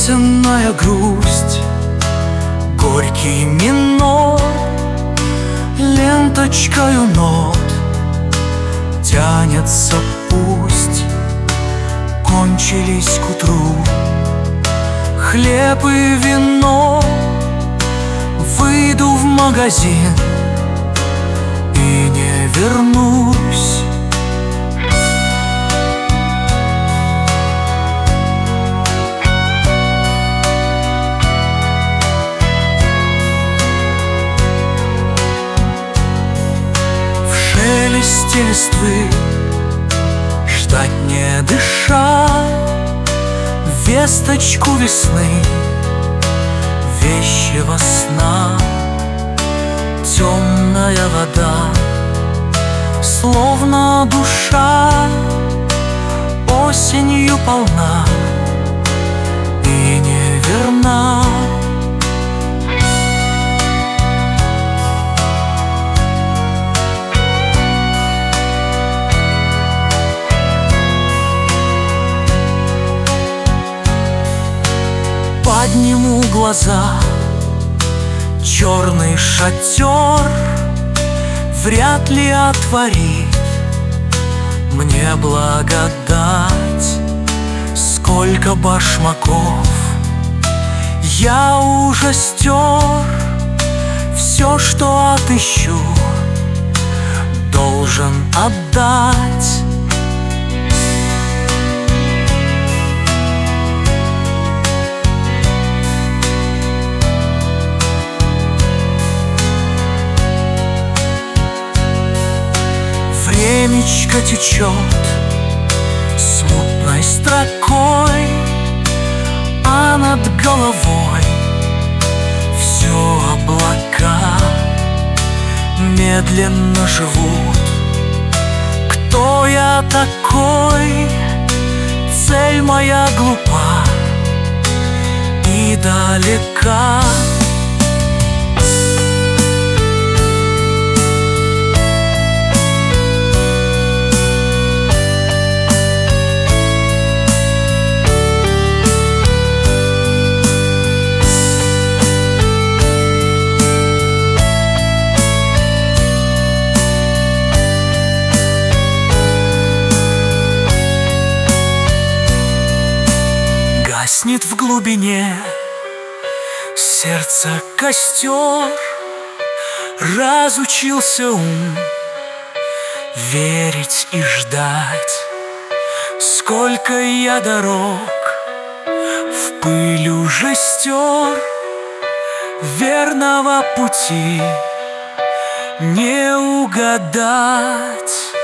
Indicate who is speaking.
Speaker 1: Песенная грусть, горький минор, ленточкою нот тянется пусть. Кончились к утру хлеб и вино. Выйду в магазин и не вернусь. В шелесте листвы, ждать не дыша, весточку весны, вещего сна. Темная вода, словно душа, осенью полна и неверна. Подниму глаза, черный шатер вряд ли отворит мне благодать. Сколько башмаков я уже стер, все, что отыщу, должен отдать. Времечко течет смутной строкой, а над головой все облака медленно живут. Кто я такой? Цель моя глупа и далека. Гаснет в глубине сердца костер, разучился ум верить и ждать. Сколько я дорог в пыль уже стер, верного пути не угадать.